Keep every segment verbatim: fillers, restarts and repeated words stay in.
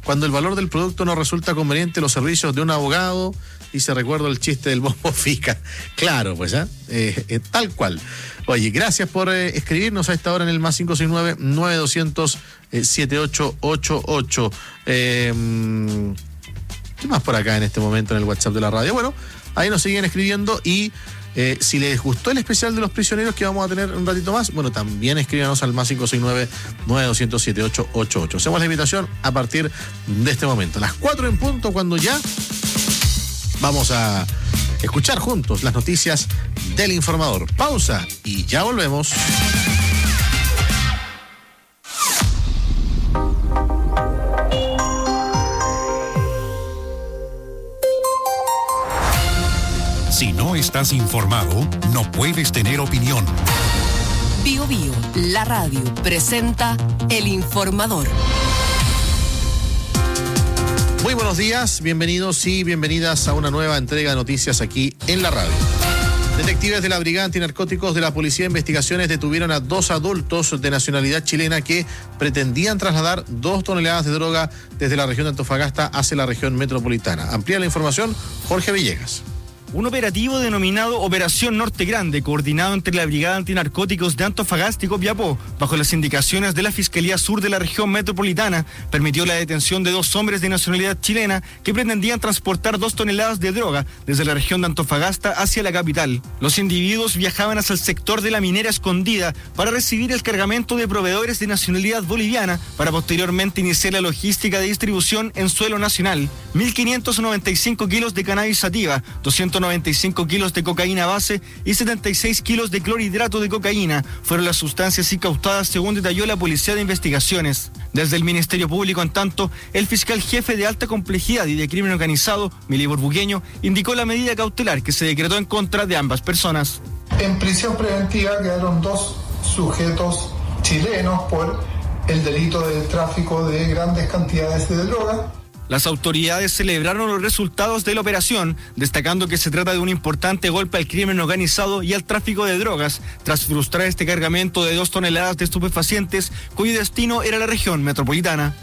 Cuando el valor del producto no resulta conveniente, los servicios de un abogado. Y se recuerda el chiste del bombo fica. Claro, pues, ¿eh? Eh, eh, tal cual. Oye, gracias por eh, escribirnos a esta hora en el más cinco seis nueve, nueve dos cero cero, siete ocho ocho ocho. Eh, ¿Qué más por acá en este momento en el WhatsApp de la radio? Bueno, ahí nos siguen escribiendo y eh, si les gustó el especial de los prisioneros que vamos a tener un ratito más, bueno, también escríbanos al más cinco seis nueve, nueve dos cero cero, siete ocho ocho ocho. Hacemos la invitación a partir de este momento. A las cuatro en punto, cuando ya vamos a escuchar juntos las noticias del informador. Pausa y ya volvemos. Si no estás informado, no puedes tener opinión. Bio Bio, la radio, presenta El Informador. Muy buenos días, bienvenidos y bienvenidas a una nueva entrega de noticias aquí en la radio. Detectives de la Brigada Antinarcóticos de la Policía de Investigaciones detuvieron a dos adultos de nacionalidad chilena que pretendían trasladar dos toneladas de droga desde la región de Antofagasta hacia la región metropolitana. Amplía la información Jorge Villegas. Un operativo denominado Operación Norte Grande, coordinado entre la Brigada Antinarcóticos de Antofagasta y Copiapó, bajo las indicaciones de la Fiscalía Sur de la región metropolitana, permitió la detención de dos hombres de nacionalidad chilena que pretendían transportar dos toneladas de droga desde la región de Antofagasta hacia la capital. Los individuos viajaban hacia el sector de la Minera Escondida para recibir el cargamento de proveedores de nacionalidad boliviana para posteriormente iniciar la logística de distribución en suelo nacional. mil quinientos noventa y cinco kilos de cannabis sativa, doscientos noventa y cinco kilos de cocaína base y setenta y seis kilos de clorhidrato de cocaína fueron las sustancias incautadas, según detalló la Policía de Investigaciones. Desde el Ministerio Público, en tanto, el fiscal jefe de alta complejidad y de crimen organizado, Milibor Bugueño, indicó la medida cautelar que se decretó en contra de ambas personas. En prisión preventiva quedaron dos sujetos chilenos por el delito de tráfico de grandes cantidades de droga. Las autoridades celebraron los resultados de la operación, destacando que se trata de un importante golpe al crimen organizado y al tráfico de drogas, tras frustrar este cargamento de dos toneladas de estupefacientes, cuyo destino era la región metropolitana.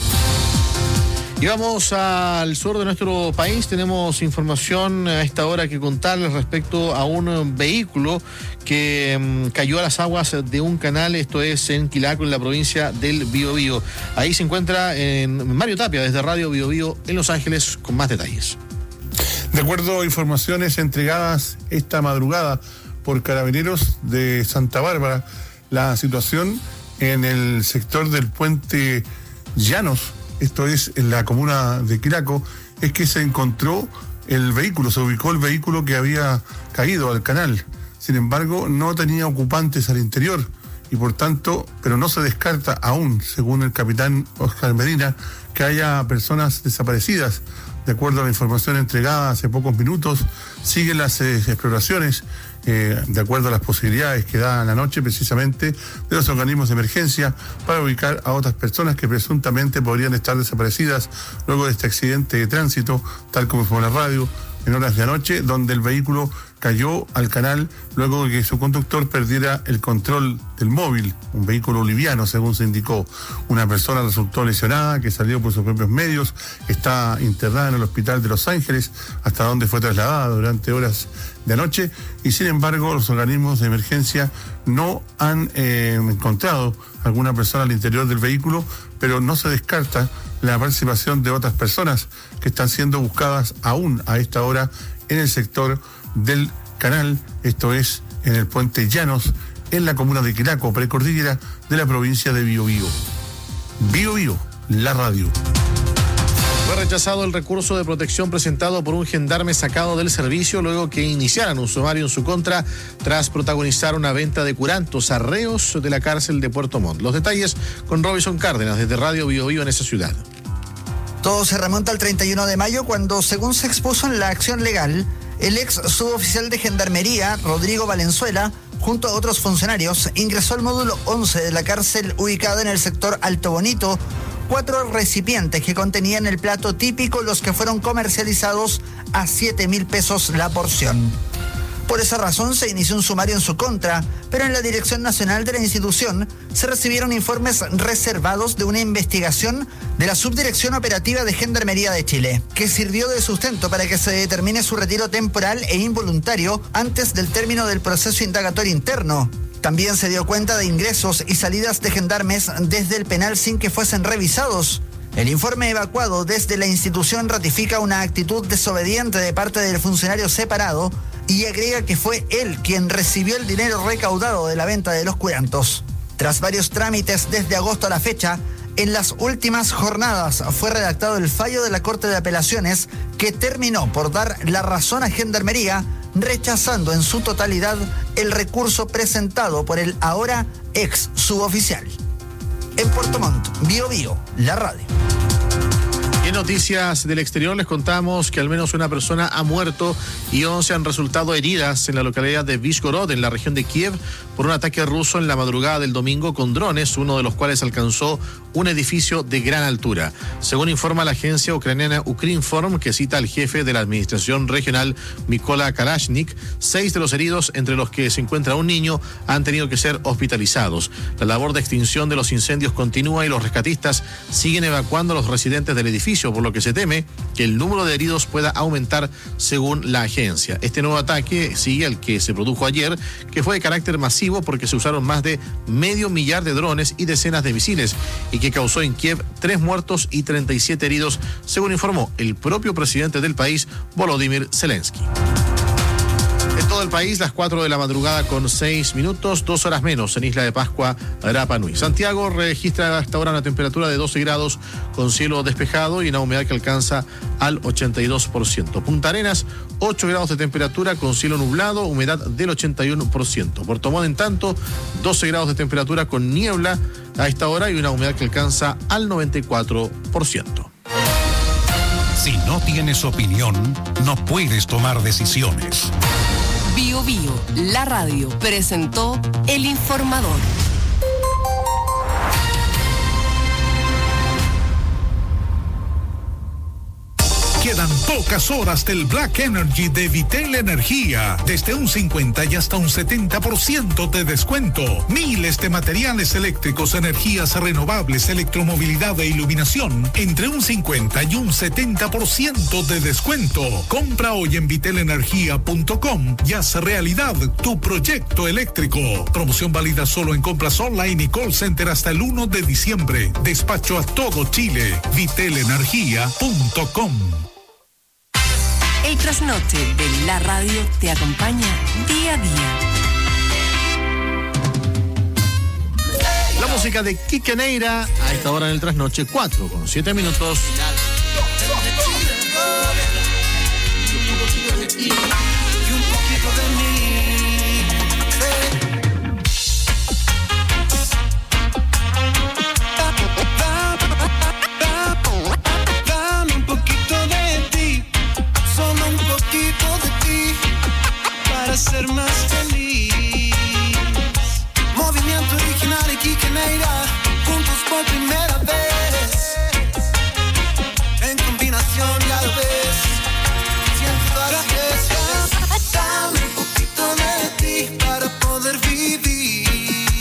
Y vamos al sur de nuestro país. Tenemos información a esta hora que contarles respecto a un vehículo que um, cayó a las aguas de un canal, esto es en Quilaco, en la provincia del Biobío. Ahí se encuentra en Mario Tapia, desde Radio Biobío en Los Ángeles, con más detalles. De acuerdo a informaciones entregadas esta madrugada por Carabineros de Santa Bárbara, la situación en el sector del puente Llanos, esto es en la comuna de Quilaco, es que se encontró el vehículo, se ubicó el vehículo que había caído al canal. Sin embargo, no tenía ocupantes al interior y por tanto, pero no se descarta aún, según el capitán Oscar Medina, que haya personas desaparecidas. De acuerdo a la información entregada hace pocos minutos, siguen las eh, exploraciones eh, de acuerdo a las posibilidades que da la noche precisamente de los organismos de emergencia para ubicar a otras personas que presuntamente podrían estar desaparecidas luego de este accidente de tránsito, tal como fue la radio, en horas de anoche, donde el vehículo cayó al canal luego de que su conductor perdiera el control del móvil, un vehículo liviano, según se indicó. Una persona resultó lesionada, que salió por sus propios medios, está internada en el hospital de Los Ángeles, hasta donde fue trasladada durante horas de anoche, y sin embargo los organismos de emergencia no han eh, encontrado alguna persona al interior del vehículo, pero no se descarta la participación de otras personas que están siendo buscadas aún a esta hora en el sector del canal, esto es en el puente Llanos, en la comuna de Quilaco, precordillera de la provincia de Biobío. Biobío, la radio. Fue rechazado el recurso de protección presentado por un gendarme sacado del servicio luego que iniciaran un sumario en su contra tras protagonizar una venta de curantos a reos de la cárcel de Puerto Montt. Los detalles con Robinson Cárdenas desde Radio Biobío en esa ciudad. Todo se remonta al treinta y uno de mayo cuando, según se expuso en la acción legal, el ex suboficial de Gendarmería, Rodrigo Valenzuela, junto a otros funcionarios, ingresó al módulo once de la cárcel ubicada en el sector Alto Bonito, cuatro recipientes que contenían el plato típico, los que fueron comercializados a siete mil pesos la porción. Por esa razón se inició un sumario en su contra, pero en la Dirección Nacional de la institución se recibieron informes reservados de una investigación de la Subdirección Operativa de Gendarmería de Chile, que sirvió de sustento para que se determine su retiro temporal e involuntario antes del término del proceso indagatorio interno. También se dio cuenta de ingresos y salidas de gendarmes desde el penal sin que fuesen revisados. El informe evacuado desde la institución ratifica una actitud desobediente de parte del funcionario separado y agrega que fue él quien recibió el dinero recaudado de la venta de los curantos. Tras varios trámites desde agosto a la fecha, en las últimas jornadas fue redactado el fallo de la Corte de Apelaciones que terminó por dar la razón a Gendarmería, rechazando en su totalidad el recurso presentado por el ahora ex suboficial. En Puerto Montt, Bio Bio, la radio. En noticias del exterior les contamos que al menos una persona ha muerto y once han resultado heridas en la localidad de Vizhgorod, en la región de Kiev, por un ataque ruso en la madrugada del domingo con drones, uno de los cuales alcanzó un edificio de gran altura. Según informa la agencia ucraniana Ukrinform, que cita al jefe de la administración regional, Mykola Kalashnik, seis de los heridos, entre los que se encuentra un niño, han tenido que ser hospitalizados. La labor de extinción de los incendios continúa y los rescatistas siguen evacuando a los residentes del edificio, por lo que se teme que el número de heridos pueda aumentar según la agencia. Este nuevo ataque sigue al que se produjo ayer, que fue de carácter masivo porque se usaron más de medio millar de drones y decenas de misiles y que causó en Kiev tres muertos y treinta y siete heridos, según informó el propio presidente del país, Volodymyr Zelensky. En todo el país, las cuatro de la madrugada con seis minutos, dos horas menos en Isla de Pascua, Rapa Nui. Santiago registra hasta ahora una temperatura de doce grados con cielo despejado y una humedad que alcanza al ochenta y dos por ciento. Punta Arenas, ocho grados de temperatura con cielo nublado, humedad del ochenta y uno por ciento. Puerto Montt, en tanto, doce grados de temperatura con niebla a esta hora y una humedad que alcanza al noventa y cuatro por ciento. Si no tienes opinión, no puedes tomar decisiones. Bio Bio, la radio, presentó El Informador. Quedan pocas horas del Black Energy de Vitel Energía. Desde un cincuenta y hasta un setenta por ciento de descuento. Miles de materiales eléctricos, energías renovables, electromovilidad e iluminación. Entre un cincuenta y un setenta por ciento de descuento. Compra hoy en vitel energía punto com y haz realidad tu proyecto eléctrico. Promoción válida solo en compras online y call center hasta el uno de diciembre. Despacho a todo Chile. vitel energía punto com. El trasnoche de la radio te acompaña día a día. La música de Quique Neira a esta hora en el trasnoche, cuatro con siete minutos. Ser más feliz. Movimiento original y Quique Neira, juntos por primera vez. En combinación ya lo ves. Siento así es. Dame un poquito de ti para poder vivir.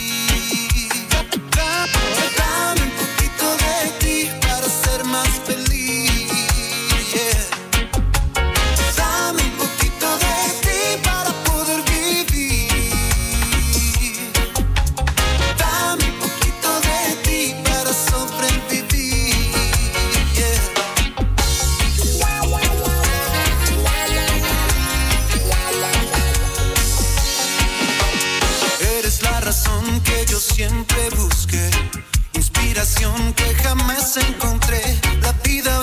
Dame un poquito de ti para ser más feliz. Yeah. Dame un poquito de ti para que yo siempre busqué, inspiración que jamás encontré. La vida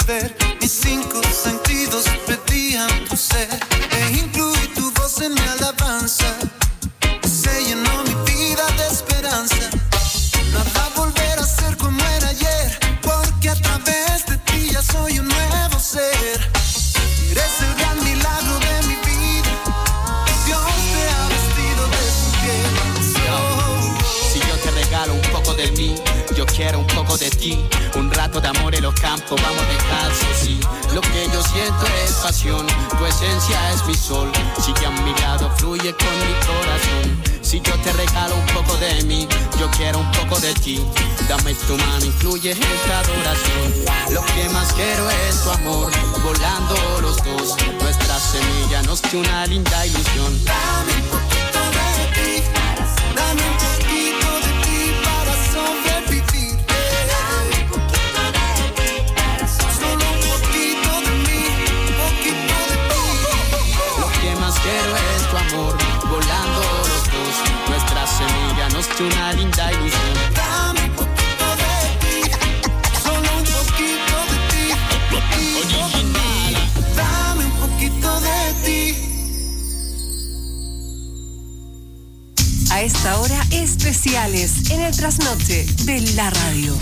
ver. Mis cinco sentidos pedían tu ser. E incluí tu voz en mi alabanza. Se llenó mi vida de esperanza. Nada volverá a ser como era ayer, porque a través de ti ya soy un nuevo ser. Eres el gran milagro de mi vida. Dios te ha vestido de su piel. Oh. Si yo te regalo un poco de mí, yo quiero un poco de ti. Un rato de amor en los campos, vamos descalzos, sí. Lo que yo siento es pasión, tu esencia es mi sol. Sigue a mi lado, fluye con mi corazón. Si yo te regalo un poco de mí, yo quiero un poco de ti. Dame tu mano, incluye esta adoración. Lo que más quiero es tu amor, volando los dos. Nuestra semilla nos dio una linda ilusión. Dame un poquito de ti, dame un poquito de ti para sobrevivir. Dame un poquito de ti para sobrevivir. Solo un poquito de mí, un poquito de ti. Lo que más quiero es tu amor, volando los dos. Nuestra semilla nos dio una linda ilusión. Dame un poquito de ti, solo un poquito de ti. Original. Dame un poquito de ti. A esta hora, especiales en el trasnoche de la radio.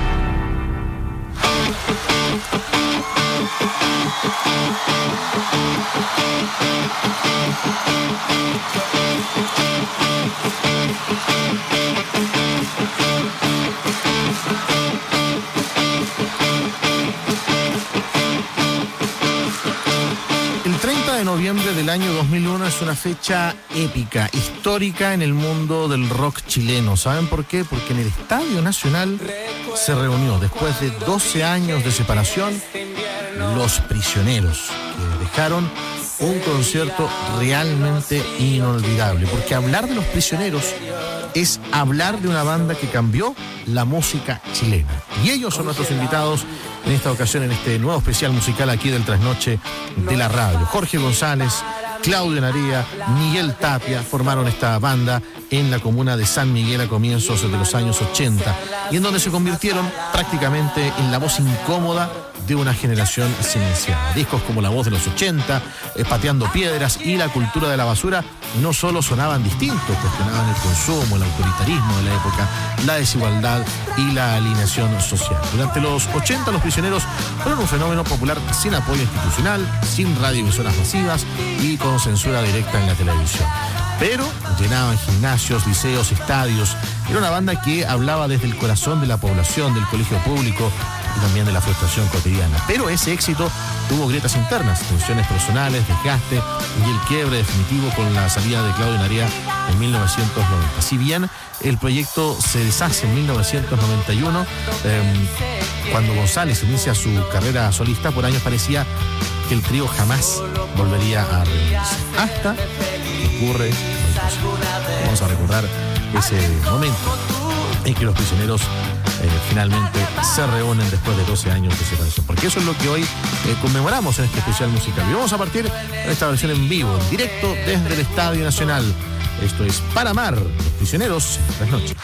El treinta de noviembre del año dos mil uno es una fecha épica, histórica en el mundo del rock chileno. ¿Saben por qué? Porque en el Estadio Nacional se reunió, después de doce años de separación, Los Prisioneros, que dejaron un concierto realmente inolvidable. Porque hablar de Los Prisioneros es hablar de una banda que cambió la música chilena. Y ellos son nuestros invitados en esta ocasión, en este nuevo especial musical aquí del Trasnoche de la radio. Jorge González, Claudio Narea, Miguel Tapia formaron esta banda en la comuna de San Miguel a comienzos de los años ochenta, y en donde se convirtieron prácticamente en la voz incómoda de una generación silenciada. Discos como La Voz de los ochenta, eh, Pateando Piedras y La Cultura de la Basura no solo sonaban distintos, cuestionaban el consumo, el autoritarismo de la época, la desigualdad y la alineación social. Durante los ochenta, Los Prisioneros fueron un fenómeno popular sin apoyo institucional, sin radioemisoras masivas y con censura directa en la televisión. Pero llenaban gimnasios, liceos, estadios. Era una banda que hablaba desde el corazón de la población, del colegio público y también de la frustración cotidiana. Pero ese éxito tuvo grietas internas, tensiones personales, desgaste y el quiebre definitivo con la salida de Claudio Narea en mil novecientos noventa. Si bien el proyecto se deshace en mil novecientos noventa y uno, eh, cuando González inicia su carrera solista, por años parecía que el trío jamás volvería a reunirse. Hasta que ocurre. Vamos a recordar ese momento en que Los Prisioneros eh, finalmente se reúnen después de doce años de separación. Porque eso es lo que hoy eh, conmemoramos en este especial musical. Y vamos a partir de esta versión en vivo, en directo desde el Estadio Nacional. Esto es Para Amar, Los Prisioneros, buenas noches.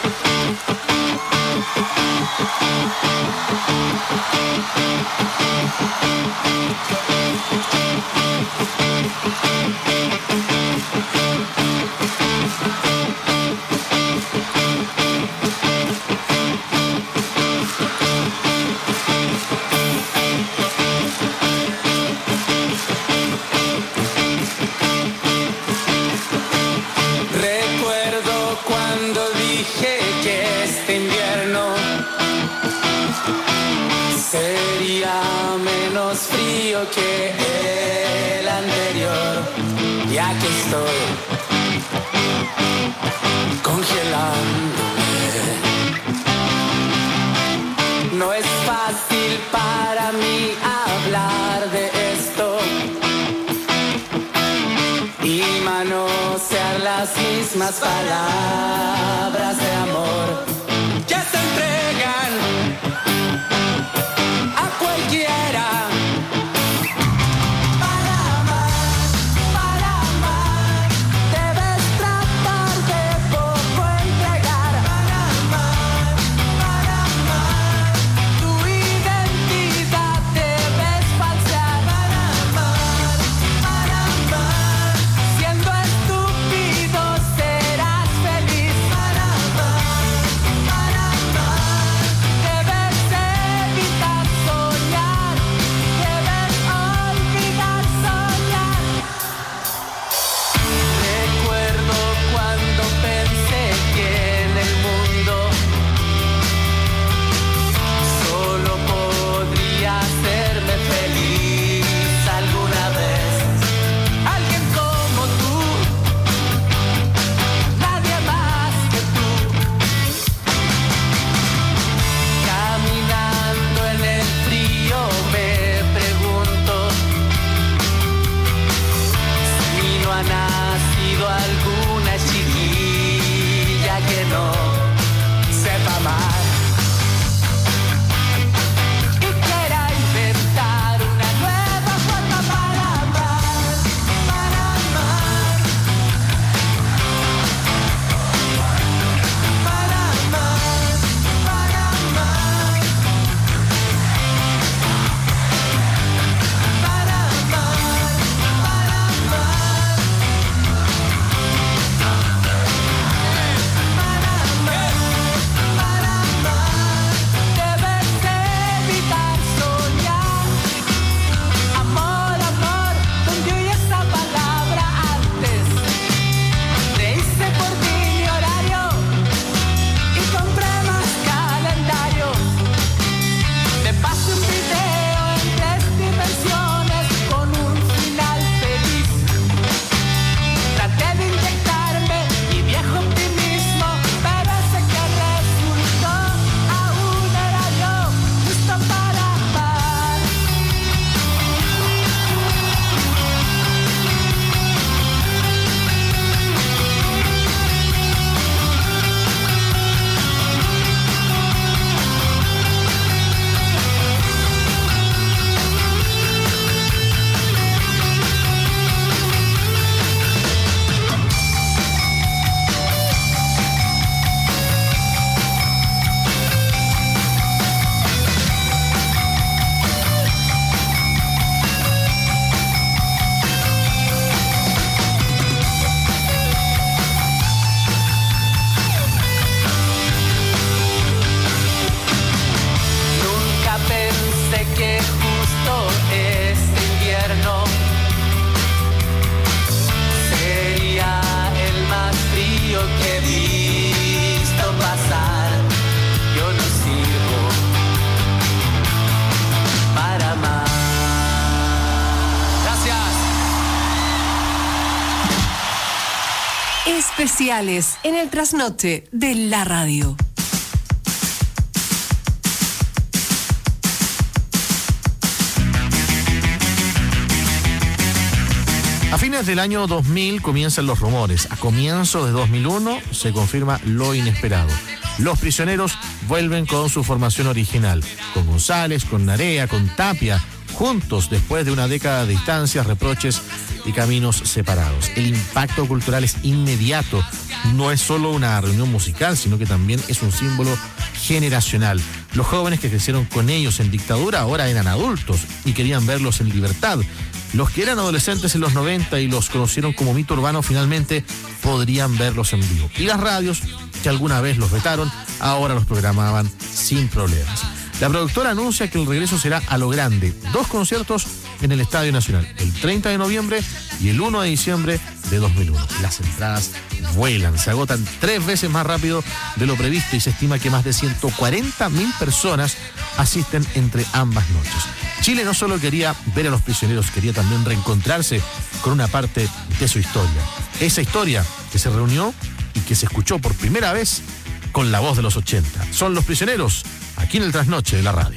Recuerdo cuando dije que este invierno sería menos frío que el anterior. Y aquí estoy congelándome. No es fácil para mí hablar de esto y manosear las mismas palabras de amor que se entregan a cualquiera. Para amar, para amar, debes tratar de poco entregar. Para amar, para amar, tu identidad Especiales en el trasnoche de la radio. A fines del año dos mil comienzan los rumores. A comienzos de dos mil uno se confirma lo inesperado. Los Prisioneros vuelven con su formación original, con González, con Narea, con Tapia, juntos después de una década de distancias, reproches y caminos separados. El impacto cultural es inmediato. No es solo una reunión musical, sino que también es un símbolo generacional. Los jóvenes que crecieron con ellos en dictadura ahora eran adultos y querían verlos en libertad. Los que eran adolescentes en los noventa y los conocieron como mito urbano finalmente podrían verlos en vivo. Y las radios, que alguna vez los vetaron, ahora los programaban sin problemas. La productora anuncia que el regreso será a lo grande. Dos conciertos en el Estadio Nacional, el treinta de noviembre y el uno de diciembre de dos mil uno. Las entradas vuelan, se agotan tres veces más rápido de lo previsto y se estima que más de ciento cuarenta mil personas asisten entre ambas noches. Chile no solo quería ver a los Prisioneros, quería también reencontrarse con una parte de su historia. Esa historia que se reunió y que se escuchó por primera vez con la voz de los ochenta. Son Los Prisioneros, aquí en el Trasnoche de la radio.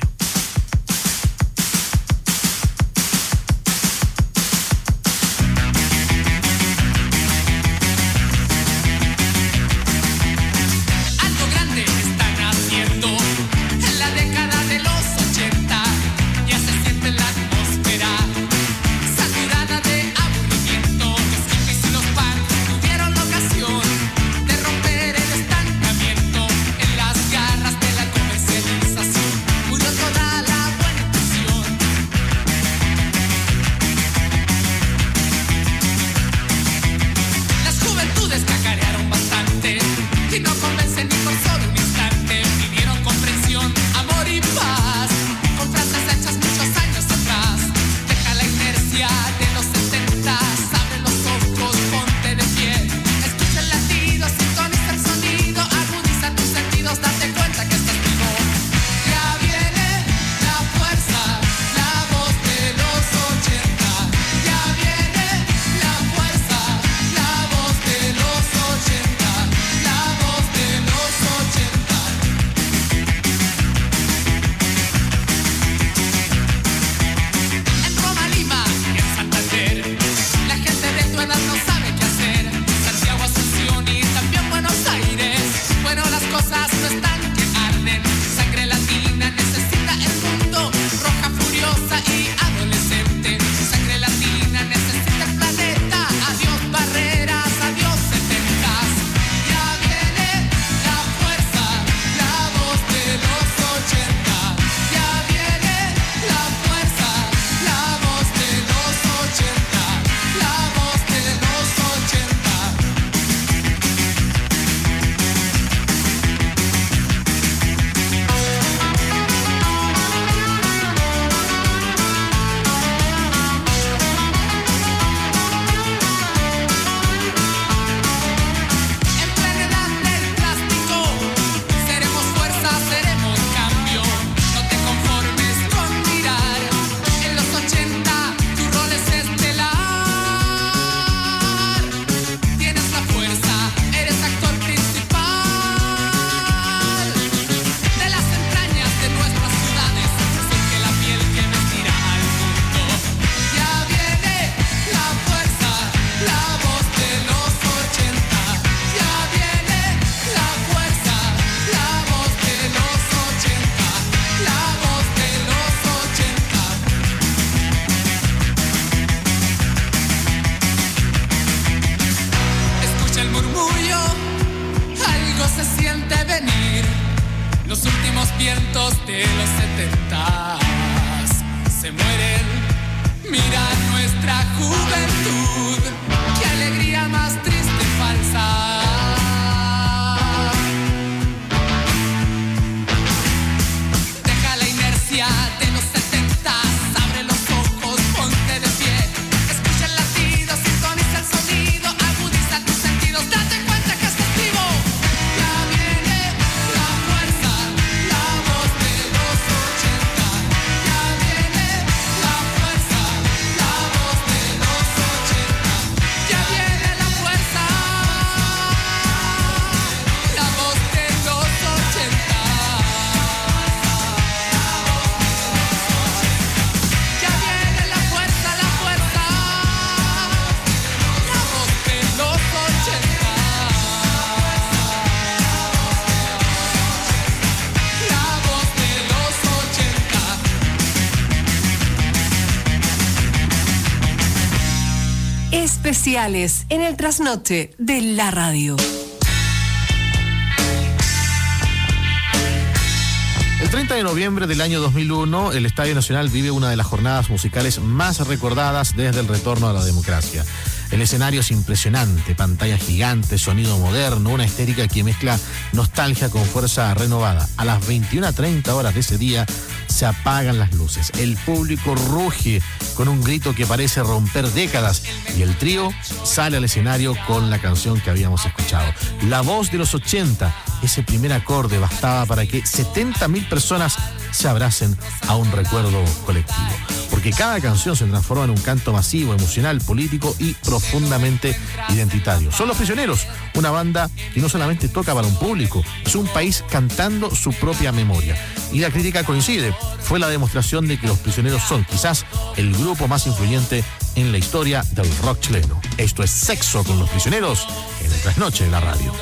especiales en el trasnoche de la radio. El treinta de noviembre del año dos mil uno, el Estadio Nacional vive una de las jornadas musicales más recordadas desde el retorno a la democracia. El escenario es impresionante, pantalla gigante, sonido moderno, una estética que mezcla nostalgia con fuerza renovada. A las veintiuna treinta horas de ese día se apagan las luces. El público ruge con un grito que parece romper décadas y el trío sale al escenario con la canción que habíamos escuchado. La voz de los ochenta, ese primer acorde bastaba para que setenta mil personas se abracen a un recuerdo colectivo. Porque cada canción se transforma en un canto masivo, emocional, político y profundamente identitario. Son Los Prisioneros, una banda que no solamente toca para un público, es un país cantando su propia memoria. Y la crítica coincide, fue la demostración de que Los Prisioneros son quizás el grupo más influyente en la historia del rock chileno. Esto es Sexo con Los Prisioneros en el Trasnoche de la Radio.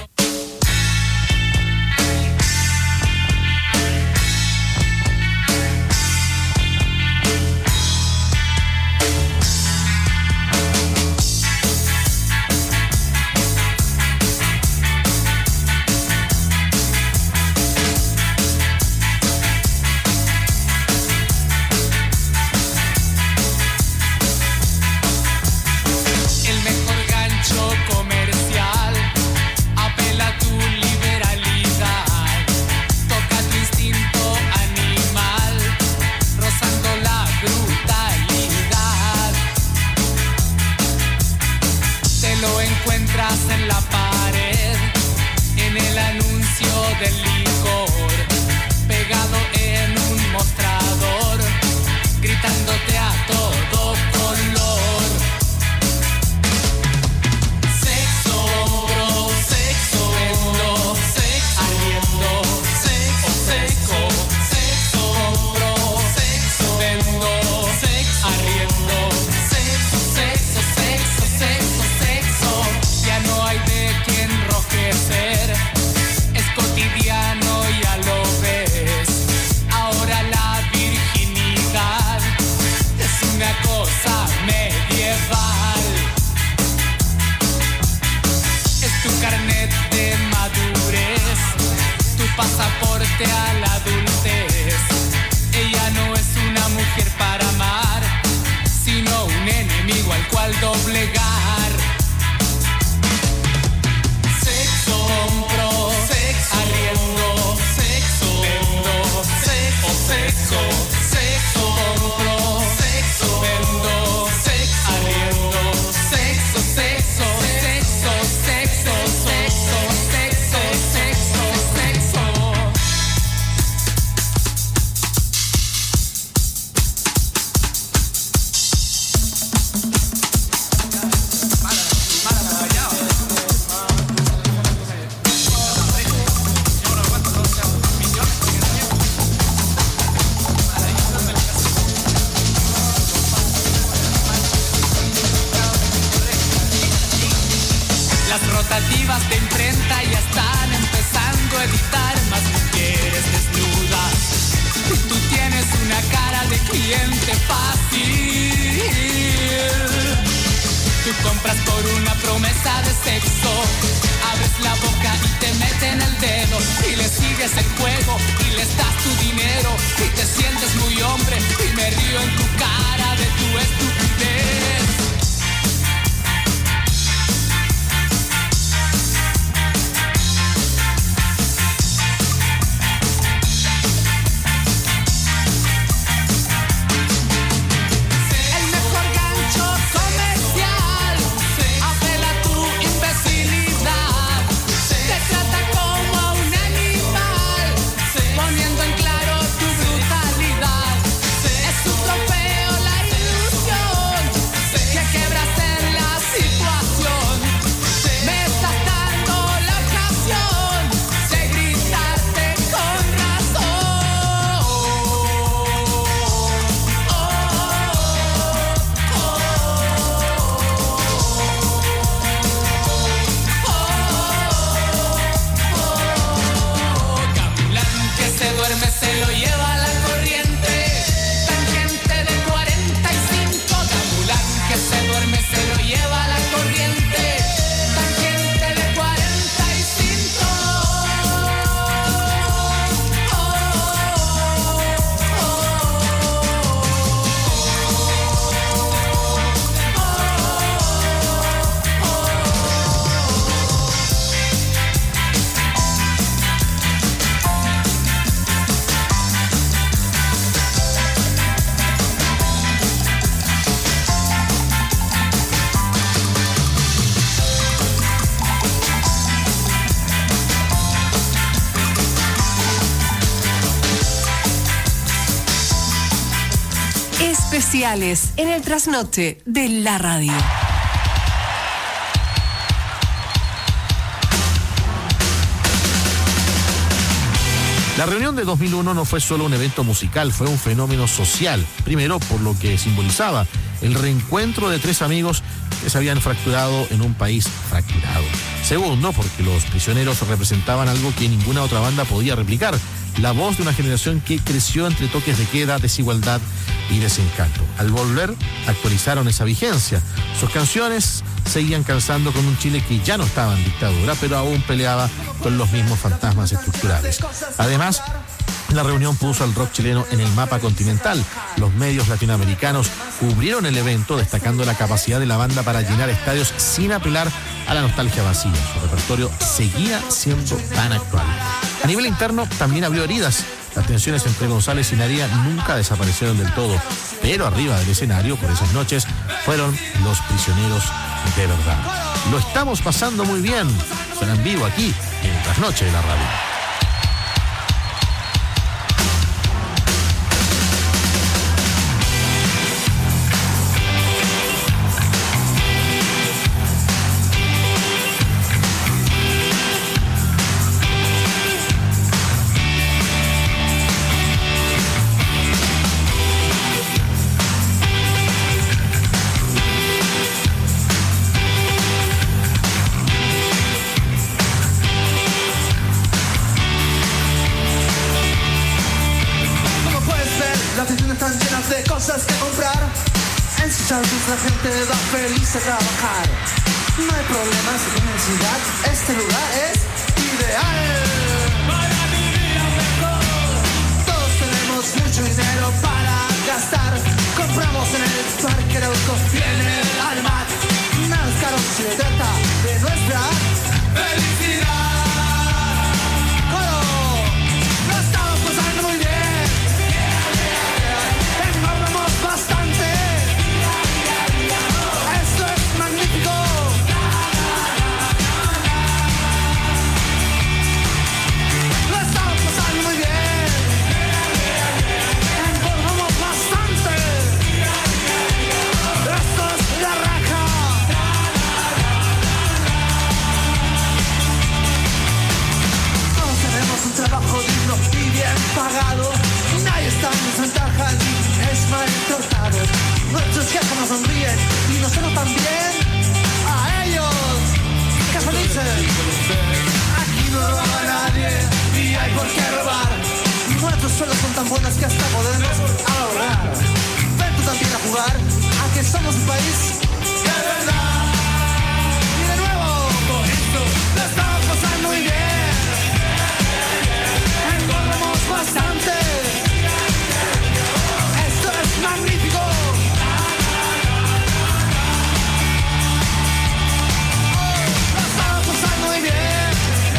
Poniendo en claro tu brutalidad, es un trofeo. especiales en el trasnoche de la radio. La reunión de dos mil uno no fue solo un evento musical, fue un fenómeno social. Primero, por lo que simbolizaba el reencuentro de tres amigos que se habían fracturado en un país fracturado. Segundo, porque los prisioneros representaban algo que ninguna otra banda podía replicar: la voz de una generación que creció entre toques de queda, desigualdad y desencanto. Al volver, actualizaron esa vigencia. Sus canciones seguían calzando con un Chile que ya no estaba en dictadura, pero aún peleaba con los mismos fantasmas estructurales. Además, la reunión puso al rock chileno en el mapa continental. Los medios latinoamericanos cubrieron el evento, destacando la capacidad de la banda para llenar estadios sin apelar a la nostalgia vacía. Su repertorio seguía siendo tan actual. A nivel interno, también abrió heridas. Las tensiones entre González y Narea nunca desaparecieron del todo, pero arriba del escenario, por esas noches, fueron los prisioneros de verdad. Lo estamos pasando muy bien. Suena en vivo aquí, en el Trasnoche de la Radio. La gente va feliz a trabajar. No hay problemas de necesidad. Este lugar es ideal para vivir mejor. Todos tenemos mucho dinero para gastar. Compramos en el parque de autos y en el Almat. Nada es caro si se trata de nuestra felicidad. ¡Coro! Lo estamos pasando muy bien. Engordamos bastante. Trabajo digno y bien pagado. Nadie está en desventaja ni es mal tratado. Nuestros jefes nos sonríen y nosotros también a ellos. ¡Qué felices! Aquí no roba nadie ni hay por qué robar. Nuestros sueldos son tan buenos que hasta podemos ahorrar. Ven tú también a jugar a que somos un país de verdad. Y de nuevo, por esto lo estamos pasando muy bien. Engordamos bastante. Esto es magnífico. Lo estamos pasando muy bien.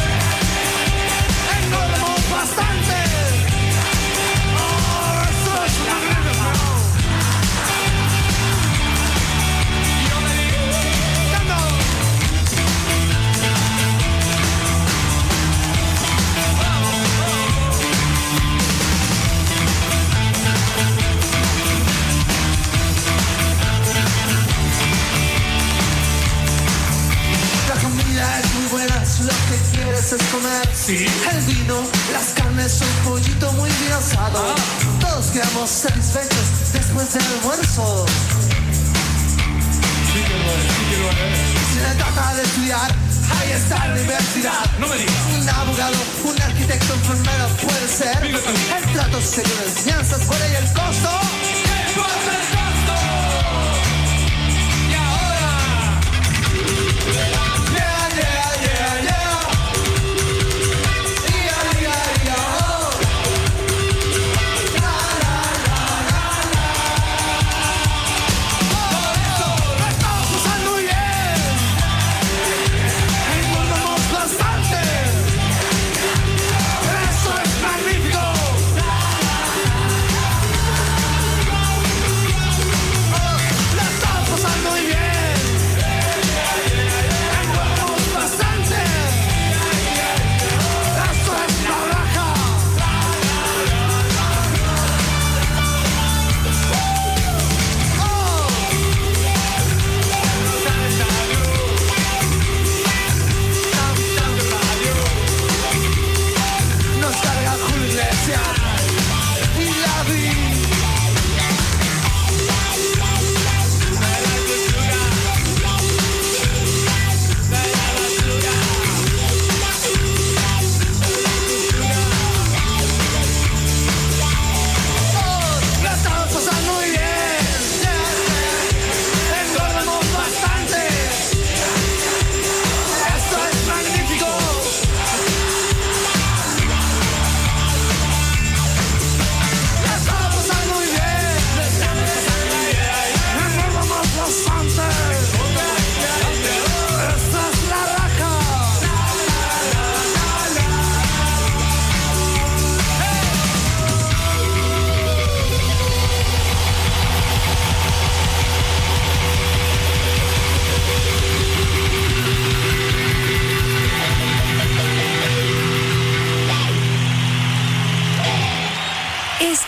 Engordamos bastante. Oh, esto es magnífico. Yo me digo, cantando. La comida es muy buena, si lo que quieres es comer. ¿Sí? El vino, las carnes, un pollito muy bien asado. Ah. Todos quedamos satisfechos después del almuerzo. Sí que lo es, sí que lo es. Si se trata de estudiar, ahí está la universidad. No me digas. Un abogado, un arquitecto, enfermero puede ser. Fíjate. El trato según las enseñanzas, por ahí el costo. ¿Qué importa el costo? Y ahora. Yeah, yeah, yeah, yeah. Yeah, yeah, yeah, oh. La, la, la, la, la. Por eso lo estamos pasando muy bien. Engordamos bastante. Eso es magnífico.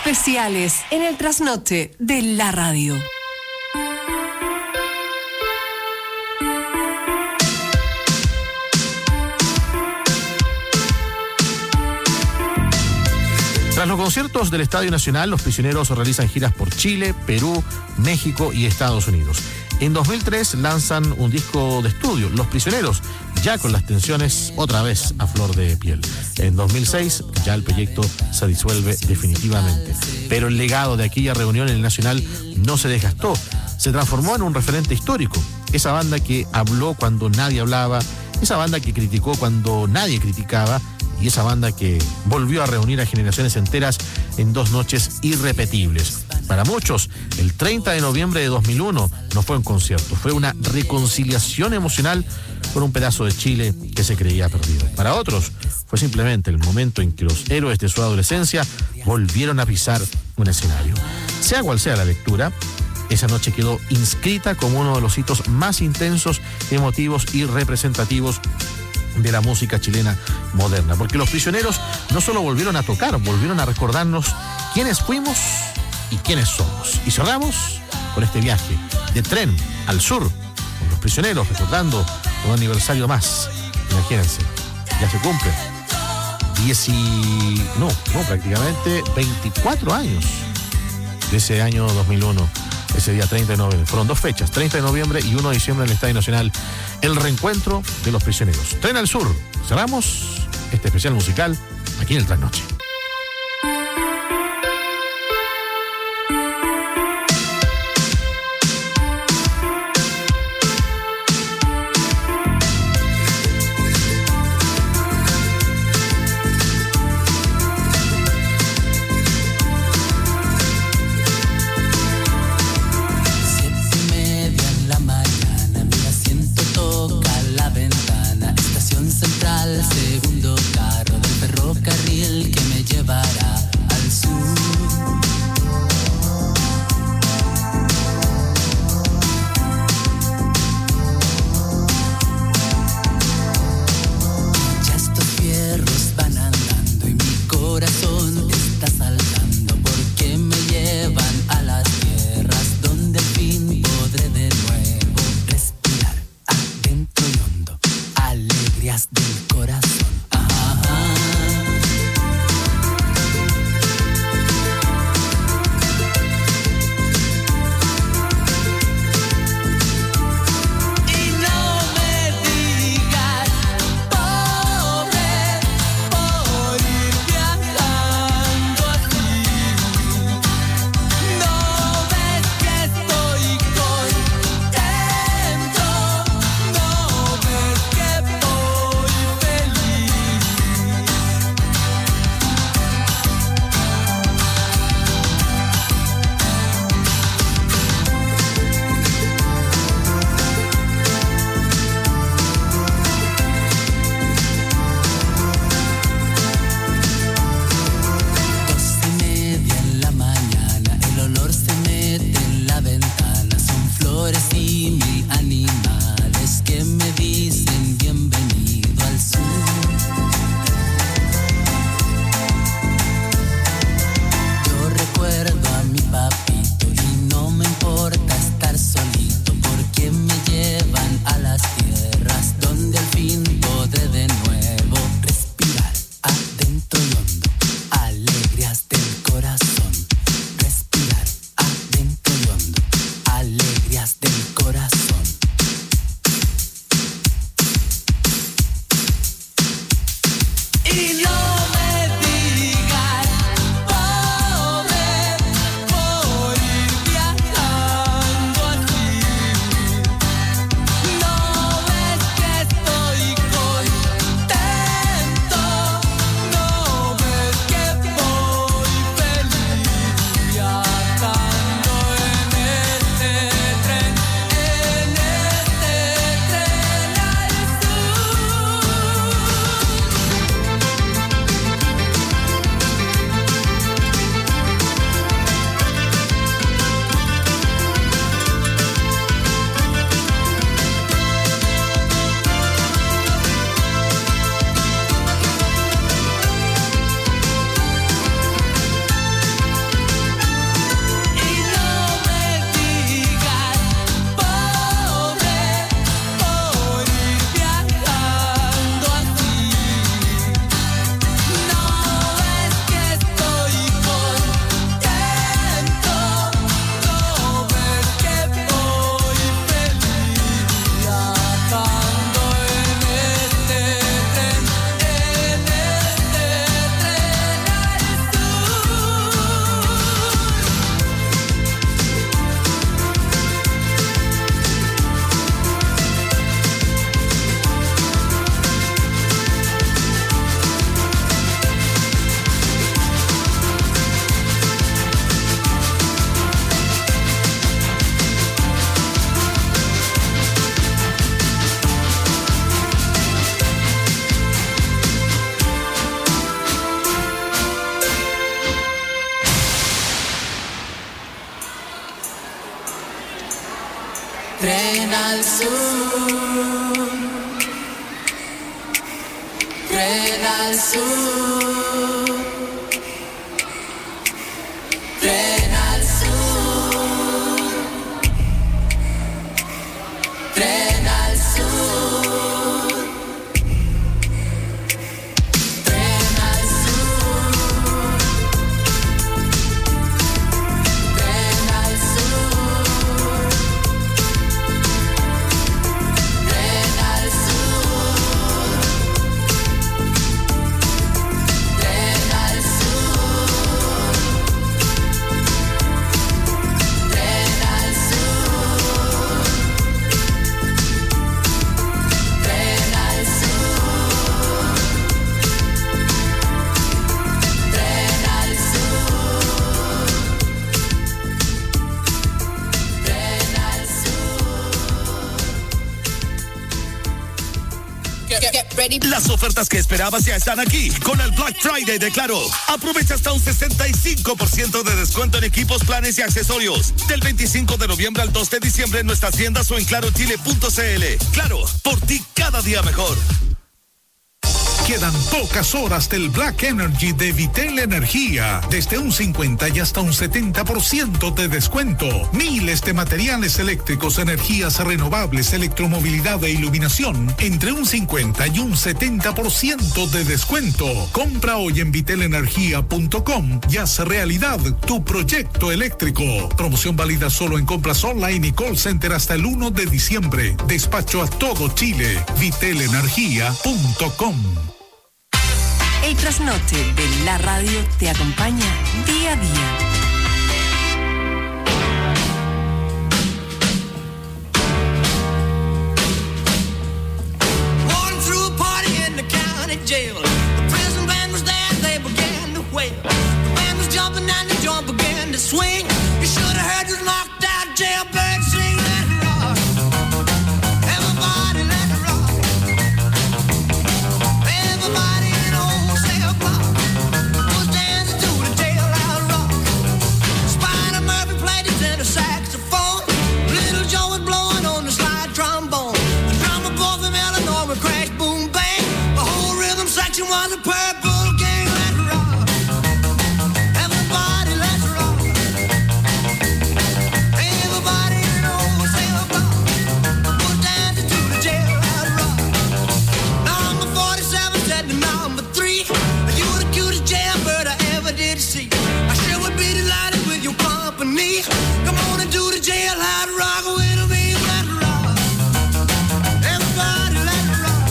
Especiales en el trasnoche de la radio. Tras los conciertos del Estadio Nacional, los Prisioneros realizan giras por Chile, Perú, México y Estados Unidos. En dos mil tres lanzan un disco de estudio, Los Prisioneros, ya con las tensiones otra vez a flor de piel. En dos mil seis ya el proyecto se disuelve definitivamente. Pero el legado de aquella reunión en el Nacional no se desgastó, se transformó en un referente histórico. Esa banda que habló cuando nadie hablaba, esa banda que criticó cuando nadie criticaba, y esa banda que volvió a reunir a generaciones enteras en dos noches irrepetibles. Para muchos, el treinta de noviembre de dos mil uno no fue un concierto, fue una reconciliación emocional con un pedazo de Chile que se creía perdido. Para otros, fue simplemente el momento en que los héroes de su adolescencia volvieron a pisar un escenario. Sea cual sea la lectura, esa noche quedó inscrita como uno de los hitos más intensos, emotivos y representativos de la música chilena moderna, porque los Prisioneros no solo volvieron a tocar, volvieron a recordarnos quiénes fuimos y quiénes somos. Y cerramos con este viaje de tren al sur, con los Prisioneros, recordando un aniversario más. Imagínense, ya se cumple diez y... no, no, prácticamente veinticuatro años de ese año dos mil uno. Ese día treinta de noviembre. Fueron dos fechas, treinta de noviembre y uno de diciembre en el Estadio Nacional. El reencuentro de los Prisioneros. Tren al sur. Cerramos este especial musical aquí en el Trasnoche. Segundo carro del ferrocarril que me Tren al sur, tren al sur, tren al sur, tren al sur, tren al sur, tren al sur. Tren al sur, tren al Las ofertas que esperabas ya están aquí con el Black Friday de Claro. Aprovecha hasta un sesenta y cinco por ciento de descuento en equipos, planes y accesorios. Del veinticinco de noviembre al dos de diciembre en nuestras tiendas o en claro chile punto c l. Claro, por ti cada día mejor. Quedan pocas horas del Black Energy de Vitel Energía. Desde un cincuenta y hasta un setenta por ciento de descuento. Miles de materiales eléctricos, energías renovables, electromovilidad e iluminación. Entre un cincuenta y un setenta por ciento de descuento. Compra hoy en vitel energía punto com y haz realidad tu proyecto eléctrico. Promoción válida solo en compras online y call center hasta el uno de diciembre. Despacho a todo Chile. vitel energía punto com. El trasnoche de la radio te acompaña día a día. Walking through a party in the county jail. The prison band was there, they began to wail. The band was jumping and the joint began to swing. You should have heard this knocked out jailbird sing. Let it rock. Everybody let it rock. Everybody in old cell block was dancing to the jailhouse rock. Spider Murphy played his tenor saxophone. Little Joe was blowing on the slide trombone. The drummer boy from Illinois would crash, boom, bang. The whole rhythm section was a purple gang. Let's rock. Everybody, let's rock. Everybody in old cell block was dancing to the jailhouse rock. Number forty-seven said to number three, you were the cutest jailbird I ever did see. I sure would be delighted with your company. Come on and do the jailhouse rock with me. Let's rock. Everybody, let's rock.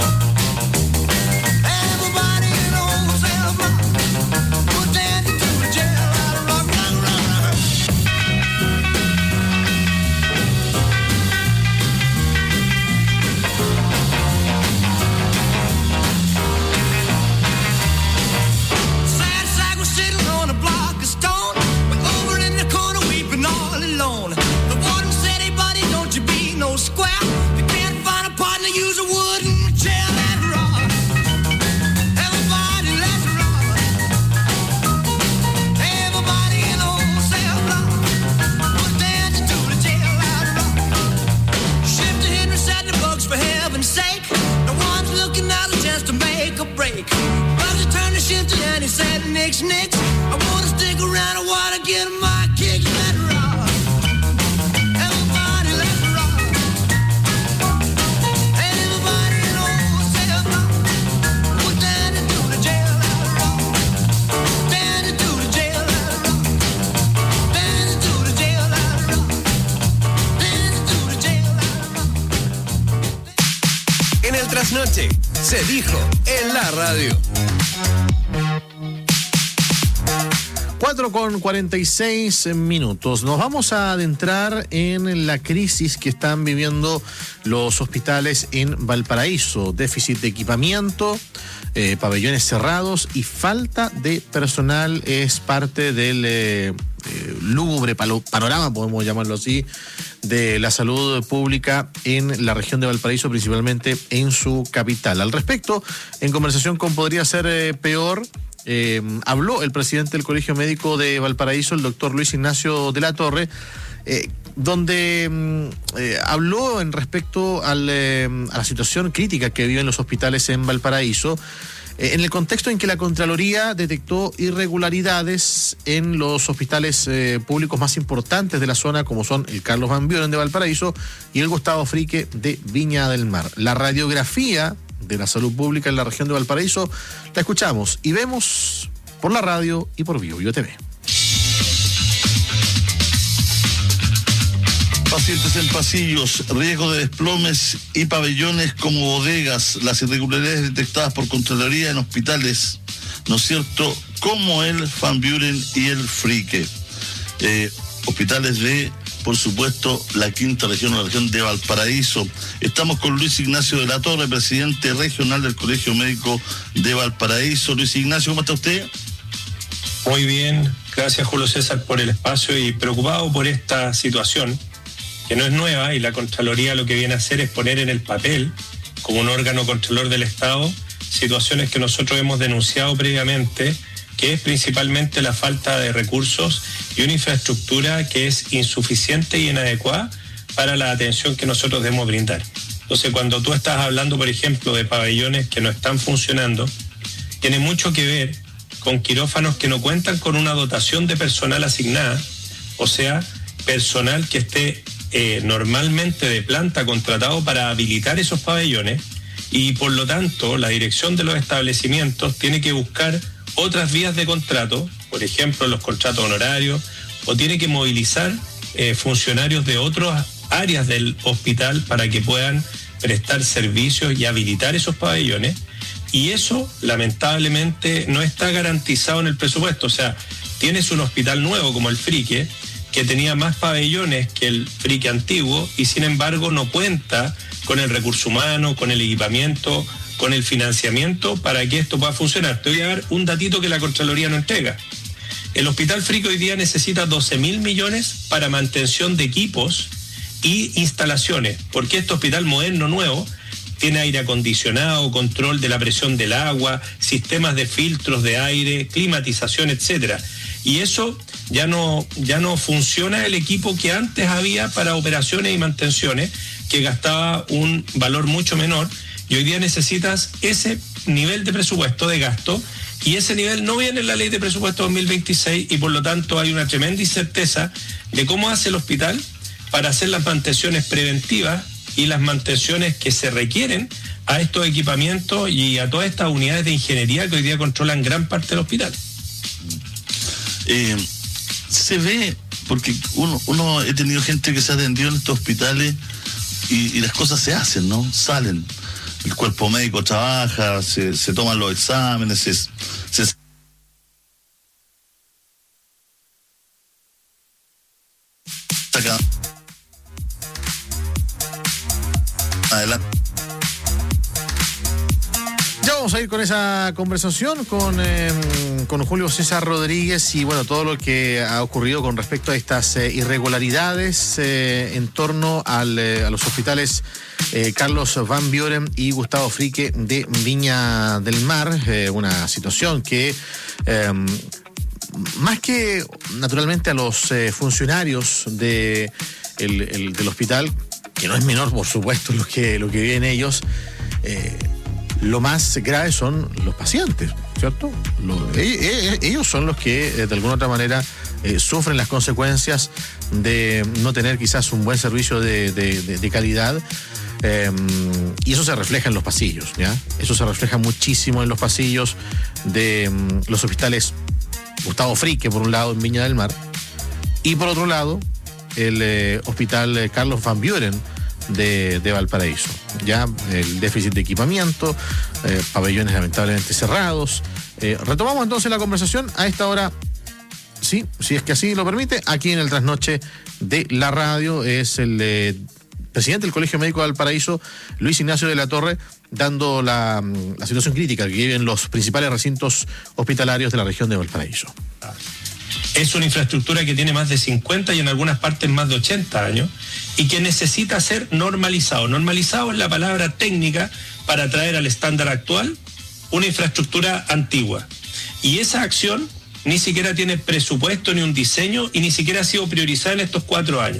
Everybody in old cell block was dancing to the jailhouse rock. Rock, rock, rock. Sad sack was sitting on a block of stone. We're over in the corner weeping all alone. The warden said, hey buddy, don't you be no square. You can't find a partner, use a wooden chair. Let's rock. Everybody, let's rock. Everybody in old cell block was dancing to the jailhouse rock. Shifter Henry said the bugs for heaven's sake. No one's looking out a chance to make a break. Bugsy turned to Shifter and he said, nix, nix. I wanna stick around, I wanna get my kicks. Let's rock. Everybody, let's rock. Everybody in old cell block was dancing to the jailhouse rock. Dancing to the jailhouse rock. Dancing to the jailhouse rock. Dancing to the jailhouse rock. En el trasnoche se dijo en la radio. cuatro con cuarenta y seis minutos. Nos vamos a adentrar en la crisis que están viviendo los hospitales en Valparaíso. Déficit de equipamiento, eh, pabellones cerrados y falta de personal es parte del eh, eh, lúgubre palo- panorama, podemos llamarlo así, de la salud pública en la región de Valparaíso, principalmente en su capital. Al respecto, en conversación con Podría Ser eh, Peor, Eh, habló el presidente del Colegio Médico de Valparaíso, el doctor Luis Ignacio de la Torre, eh, donde eh, habló en respecto al, eh, a la situación crítica que viven los hospitales en Valparaíso, eh, en el contexto en que la Contraloría detectó irregularidades en los hospitales eh, públicos más importantes de la zona, como son el Carlos Van Buren de Valparaíso y el Gustavo Frique de Viña del Mar. La radiografía de la salud pública en la región de Valparaíso la escuchamos y vemos por la radio y por Bio Bio T V. Pacientes en pasillos, riesgo de desplomes y pabellones como bodegas, las irregularidades detectadas por Contraloría en hospitales, ¿no es cierto?, como el Van Buren y el Frique. Eh, hospitales de, por supuesto, la quinta región, la región de Valparaíso. Estamos con Luis Ignacio de la Torre, presidente regional del Colegio Médico de Valparaíso. Luis Ignacio, ¿cómo está usted? Muy bien, gracias Julio César por el espacio y preocupado por esta situación, que no es nueva, y la Contraloría lo que viene a hacer es poner en el papel, como un órgano controlor del Estado, situaciones que nosotros hemos denunciado previamente, que es principalmente la falta de recursos y una infraestructura que es insuficiente y inadecuada para la atención que nosotros debemos brindar. Entonces, cuando tú estás hablando, por ejemplo, de pabellones que no están funcionando, tiene mucho que ver con quirófanos que no cuentan con una dotación de personal asignada, o sea, personal que esté Eh, normalmente de planta contratado para habilitar esos pabellones, y por lo tanto la dirección de los establecimientos tiene que buscar otras vías de contrato, por ejemplo los contratos honorarios, o tiene que movilizar eh, funcionarios de otras áreas del hospital para que puedan prestar servicios y habilitar esos pabellones, y eso lamentablemente no está garantizado en el presupuesto. O sea, tienes un hospital nuevo como el Frique, que tenía más pabellones que el Frique antiguo, y sin embargo no cuenta con el recurso humano, con el equipamiento, con el financiamiento para que esto pueda funcionar. Te voy a dar un datito que la Contraloría no entrega. El Hospital Frique hoy día necesita doce mil millones para mantención de equipos y instalaciones, porque este hospital moderno nuevo tiene aire acondicionado, control de la presión del agua, sistemas de filtros de aire, climatización, etcétera. Y eso ya no, ya no funciona el equipo que antes había para operaciones y mantenciones, que gastaba un valor mucho menor, y hoy día necesitas ese nivel de presupuesto de gasto, y ese nivel no viene en la ley de presupuesto dos mil veintiséis, y por lo tanto hay una tremenda incerteza de cómo hace el hospital para hacer las mantenciones preventivas y las mantenciones que se requieren a estos equipamientos y a todas estas unidades de ingeniería que hoy día controlan gran parte del hospital. Eh, se ve, porque uno, uno he tenido gente que se ha atendido en estos hospitales y, y las cosas se hacen, ¿no? Salen. El cuerpo médico trabaja, se, se toman los exámenes, se, se saca adelante. Ya vamos a ir con esa conversación con, eh, con Julio César Rodríguez y bueno, todo lo que ha ocurrido con respecto a estas eh, irregularidades eh, en torno al, eh, a los hospitales eh, Carlos Van Buren y Gustavo Frique de Viña del Mar, eh, una situación que eh, más que naturalmente a los eh, funcionarios de, el, el, del hospital, que no es menor por supuesto lo que, lo que viven ellos, eh, lo más grave son los pacientes, ¿cierto? Los, ellos son los que de alguna u otra manera eh, sufren las consecuencias de no tener quizás un buen servicio de, de, de, de calidad, eh, y eso se refleja en los pasillos, ¿ya? Eso se refleja muchísimo en los pasillos de um, los hospitales Gustavo Frique, por un lado, en Viña del Mar, y por otro lado, el eh, hospital Carlos Van Buren De, de Valparaíso. Ya el déficit de equipamiento, eh, pabellones lamentablemente cerrados. Eh, retomamos entonces la conversación a esta hora, sí, si es que así lo permite, aquí en el trasnoche de la radio. Es el eh, presidente del Colegio Médico de Valparaíso, Luis Ignacio de la Torre, dando la, la situación crítica que viven los principales recintos hospitalarios de la región de Valparaíso. Es una infraestructura que tiene más de cincuenta y en algunas partes más de ochenta años y que necesita ser normalizado. Normalizado es la palabra técnica para traer al estándar actual una infraestructura antigua. Y esa acción ni siquiera tiene presupuesto ni un diseño y ni siquiera ha sido priorizada en estos cuatro años.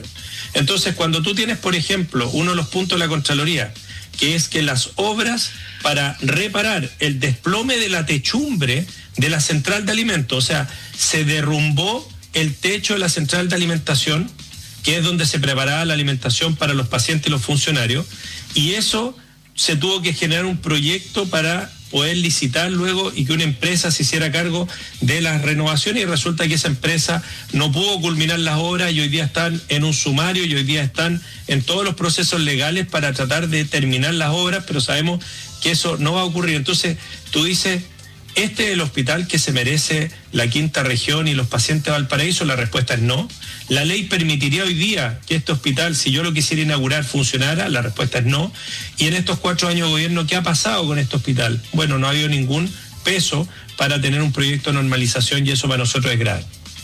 Entonces, cuando tú tienes, por ejemplo, uno de los puntos de la Contraloría, que es que las obras para reparar el desplome de la techumbre de la central de alimentos, o sea, se derrumbó el techo de la central de alimentación, que es donde se preparaba la alimentación para los pacientes y los funcionarios, y eso se tuvo que generar un proyecto para poder licitar luego y que una empresa se hiciera cargo de las renovaciones, y resulta que esa empresa no pudo culminar las obras y hoy día están en un sumario y hoy día están en todos los procesos legales para tratar de terminar las obras, pero sabemos que eso no va a ocurrir. Entonces tú dices, ¿este es el hospital que se merece la quinta región y los pacientes de Valparaíso? La respuesta es no. ¿La ley permitiría hoy día que este hospital, si yo lo quisiera inaugurar, funcionara? La respuesta es no. Y en estos cuatro años de gobierno, ¿qué ha pasado con este hospital? Bueno, no ha habido ningún peso para tener un proyecto de normalización y eso para nosotros es grave.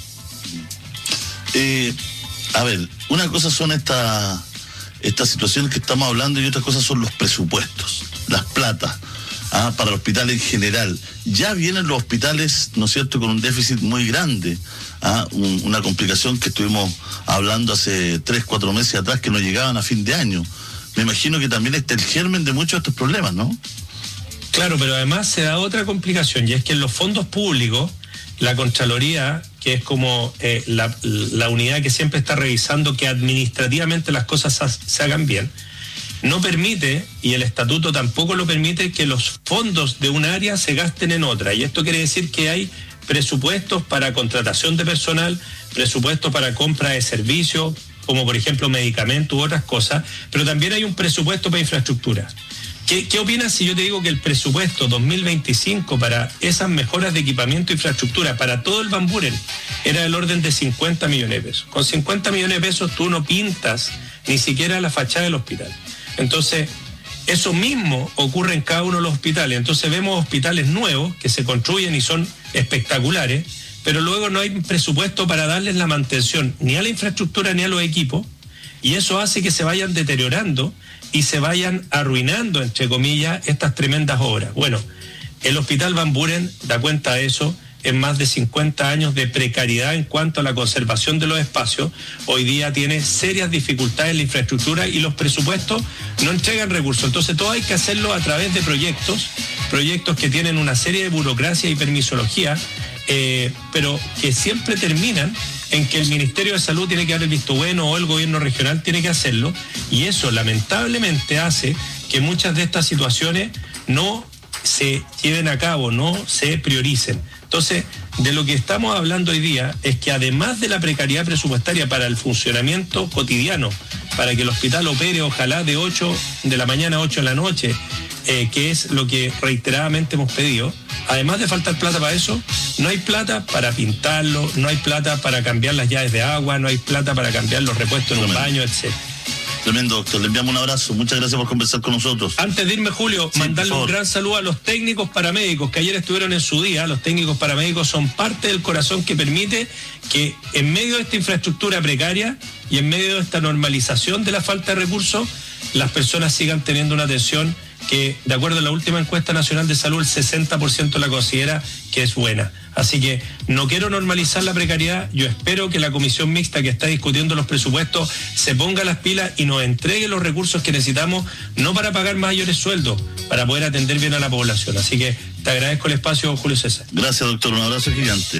Eh, a ver, una cosa son estas estas situaciones que estamos hablando y otra cosa son los presupuestos, las platas. Ah, para el hospital en general. Ya vienen los hospitales, ¿no es cierto?, con un déficit muy grande. Ah, un, una complicación que estuvimos hablando hace tres, cuatro meses atrás, que no llegaban a fin de año. Me imagino que también está el germen de muchos de estos problemas, ¿no? Claro, pero además se da otra complicación, y es que en los fondos públicos, la Contraloría, que es como eh, la, la unidad que siempre está revisando que administrativamente las cosas se hagan bien, no permite, y el estatuto tampoco lo permite, que los fondos de un área se gasten en otra. Y esto quiere decir que hay presupuestos para contratación de personal, presupuestos para compra de servicios, como por ejemplo medicamentos u otras cosas, pero también hay un presupuesto para infraestructura. ¿Qué, qué opinas si yo te digo que el presupuesto dos mil veinticinco para esas mejoras de equipamiento e infraestructura para todo el Van Buren era del orden de cincuenta millones de pesos? Con cincuenta millones de pesos tú no pintas ni siquiera la fachada del hospital. Entonces, eso mismo ocurre en cada uno de los hospitales. Entonces vemos hospitales nuevos que se construyen y son espectaculares, pero luego no hay presupuesto para darles la mantención ni a la infraestructura ni a los equipos, y eso hace que se vayan deteriorando y se vayan arruinando, entre comillas, estas tremendas obras. Bueno, el Hospital Van Buren da cuenta de eso. En más de cincuenta años de precariedad en cuanto a la conservación de los espacios, hoy día tiene serias dificultades en la infraestructura y los presupuestos no entregan recursos. Entonces todo hay que hacerlo a través de proyectos, proyectos que tienen una serie de burocracia y permisología, eh, pero que siempre terminan en que el Ministerio de Salud tiene que dar el visto bueno o el gobierno regional tiene que hacerlo, y eso lamentablemente hace que muchas de estas situaciones no se lleven a cabo, no se prioricen. Entonces, de lo que estamos hablando hoy día es que además de la precariedad presupuestaria para el funcionamiento cotidiano, para que el hospital opere ojalá de ocho de la mañana a ocho de la noche, eh, que es lo que reiteradamente hemos pedido, además de faltar plata para eso, no hay plata para pintarlo, no hay plata para cambiar las llaves de agua, no hay plata para cambiar los repuestos en un baño, etcétera. Tremendo, doctor. Le enviamos un abrazo. Muchas gracias por conversar con nosotros. Antes de irme, Julio, sí, mandarle un gran saludo a los técnicos paramédicos que ayer estuvieron en su día. Los técnicos paramédicos son parte del corazón que permite que en medio de esta infraestructura precaria y en medio de esta normalización de la falta de recursos, las personas sigan teniendo una atención que, de acuerdo a la última encuesta nacional de salud, el sesenta por ciento la considera que es buena. Así que no quiero normalizar la precariedad. Yo espero que la comisión mixta que está discutiendo los presupuestos se ponga las pilas y nos entregue los recursos que necesitamos, no para pagar mayores sueldos, para poder atender bien a la población. Así que te agradezco el espacio, Julio César. Gracias, doctor. Un abrazo gigante.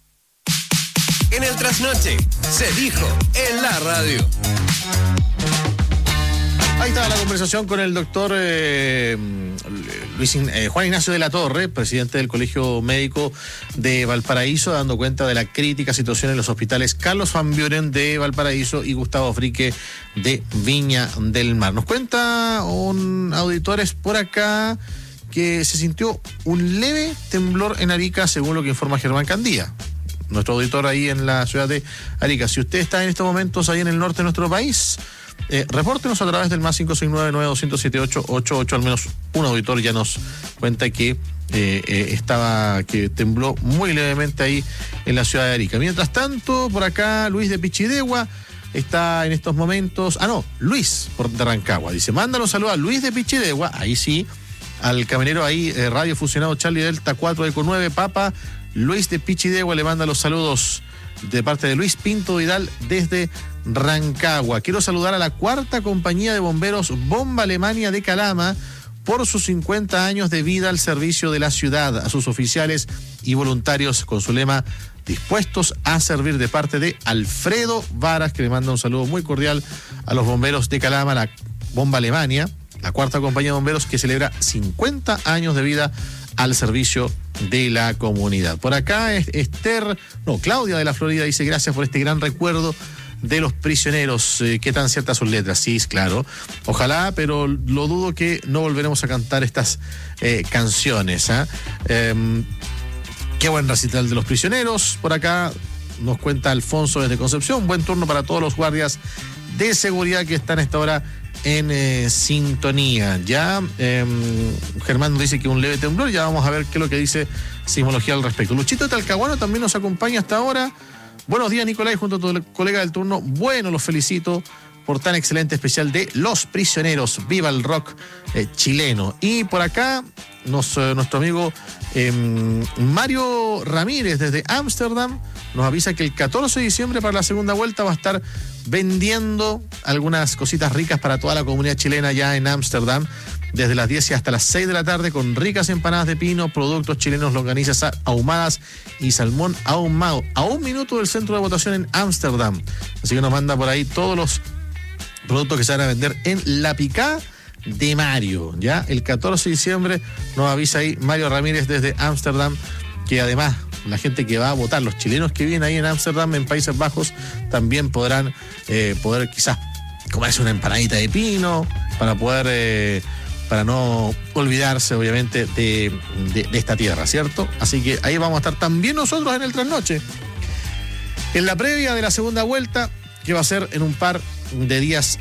En el trasnoche se dijo en la radio. Ahí estaba la conversación con el doctor eh, Luis, eh, Juan Ignacio de la Torre, presidente del Colegio Médico de Valparaíso, dando cuenta de la crítica situación en los hospitales Carlos Van Buren de Valparaíso y Gustavo Frique de Viña del Mar. Nos cuenta un auditores por acá que se sintió un leve temblor en Arica, según lo que informa Germán Candía, nuestro auditor ahí en la ciudad de Arica. Si usted está en estos momentos ahí en el norte de nuestro país, Eh, repórtenos a través del más cinco seis nueve, nueve dos cero siete ocho ocho ocho. Al menos un auditor ya nos cuenta que eh, eh, estaba, que tembló muy levemente ahí en la ciudad de Arica. Mientras tanto, por acá Luis de Pichidegua está en estos momentos, ah no, Luis por de Rancagua, dice, mándalo saludo a Luis de Pichidegua, ahí sí, al camionero ahí, eh, radio fusionado Charlie Delta cuatro Eco nueve, Papa, Luis de Pichidegua le manda los saludos de parte de Luis Pinto Vidal desde Rancagua. Quiero saludar a la cuarta compañía de bomberos Bomba Alemania de Calama por sus cincuenta años de vida al servicio de la ciudad, a sus oficiales y voluntarios con su lema dispuestos a servir, de parte de Alfredo Varas, que le manda un saludo muy cordial a los bomberos de Calama, la Bomba Alemania, la cuarta compañía de bomberos que celebra cincuenta años de vida al servicio de la comunidad. Por acá Esther, no, Claudia de la Florida dice: gracias por este gran recuerdo de los prisioneros. Eh, ¿Qué tan ciertas sus letras? Sí, claro. Ojalá, pero lo dudo que no volveremos a cantar estas eh, canciones. ¿eh? Eh, qué buen recital de los prisioneros. Por acá nos cuenta Alfonso desde Concepción. Buen turno para todos los guardias de seguridad que están a esta hora en eh, sintonía. Ya eh, Germán nos dice que un leve temblor. Ya vamos a ver qué es lo que dice Sismología al respecto. Luchito de Talcahuano también nos acompaña hasta ahora. Buenos días, Nicolás, junto a tu colega del turno. Bueno, los felicito por tan excelente especial de Los Prisioneros. Viva el rock eh, chileno. Y por acá nos, eh, nuestro amigo eh, Mario Ramírez desde Ámsterdam nos avisa que el catorce de diciembre para la segunda vuelta va a estar vendiendo algunas cositas ricas para toda la comunidad chilena ya en Ámsterdam, desde las diez y hasta las seis de la tarde, con ricas empanadas de pino, productos chilenos, longanizas ahumadas y salmón ahumado, a un minuto del centro de votación en Ámsterdam. Así que nos manda por ahí todos los productos que se van a vender en La Picá de Mario. Ya el catorce de diciembre nos avisa ahí Mario Ramírez desde Ámsterdam, que además la gente que va a votar, los chilenos que viven ahí en Ámsterdam, en Países Bajos, también podrán eh, poder quizás comerse una empanadita de pino para poder eh, para no olvidarse obviamente de, de, de esta tierra, ¿cierto? Así que ahí vamos a estar también nosotros en el trasnoche, en la previa de la segunda vuelta, que va a ser en un par de días